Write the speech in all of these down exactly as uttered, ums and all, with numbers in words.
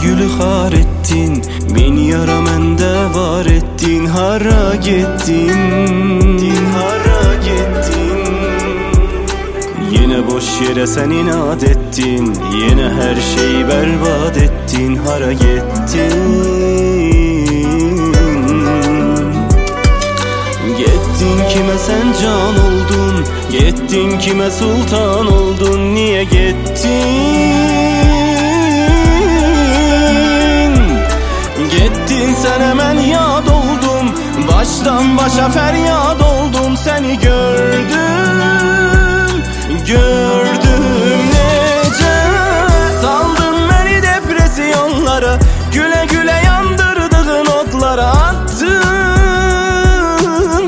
gülü xar ettin, min yara məndə var ettin. Hara getdin, hara getdin? Yine boş yere sen inat ettin, yine her şeyi berbat ettin. Hara getdin? Gettin kime sen can oldun, gettin kime sultan oldun. Niye gettin? Gettin sen hemen yad oldum, baştan başa feryat oldum. Seni gördüm, gördüm nece. Saldın beni depresyonlara, güle güle yandırdığın otlara attın,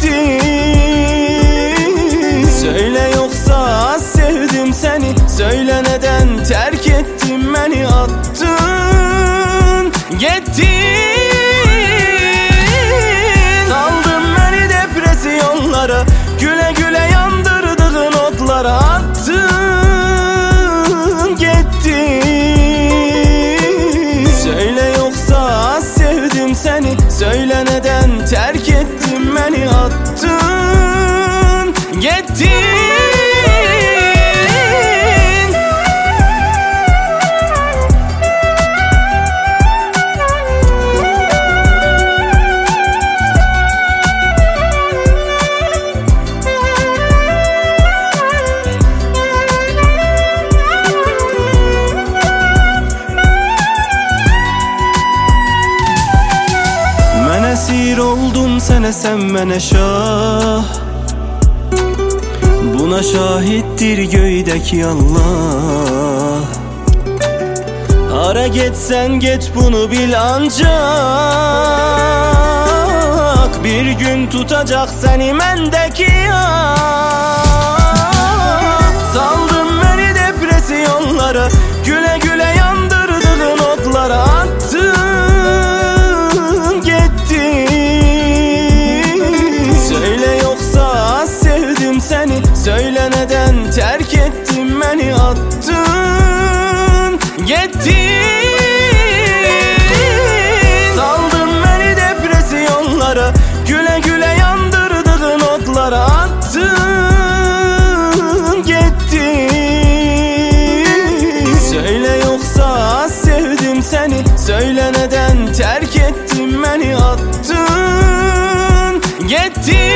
gittin. Söyle yoksa sevdim seni, söyle neden terk ettin beni, attın, gittin. Saldın beni depresyonlara, güle güle yandırdığın otlara attın, gittin. Söyle yoksa sevdim seni, söyle neden terk ettin beni, attın, gittin. Esir oldum sene, sen mene şah. Buna şahittir göydeki Allah. Hara getsen get bunu bil ancak, bir gün tutacak seni mendeki ah. Saldın beni depresyonlara, güle güle yandırdığın otlara attın, gittin. Söyle yoksa sevdim seni, söyle neden terk ettin beni, attın, gittin. Saldın beni depresyonlara, güle güle yandırdığın otlara attın, gittin. Söyle yoksa sevdim seni, söyle neden terk ettin beni, attın, gittin.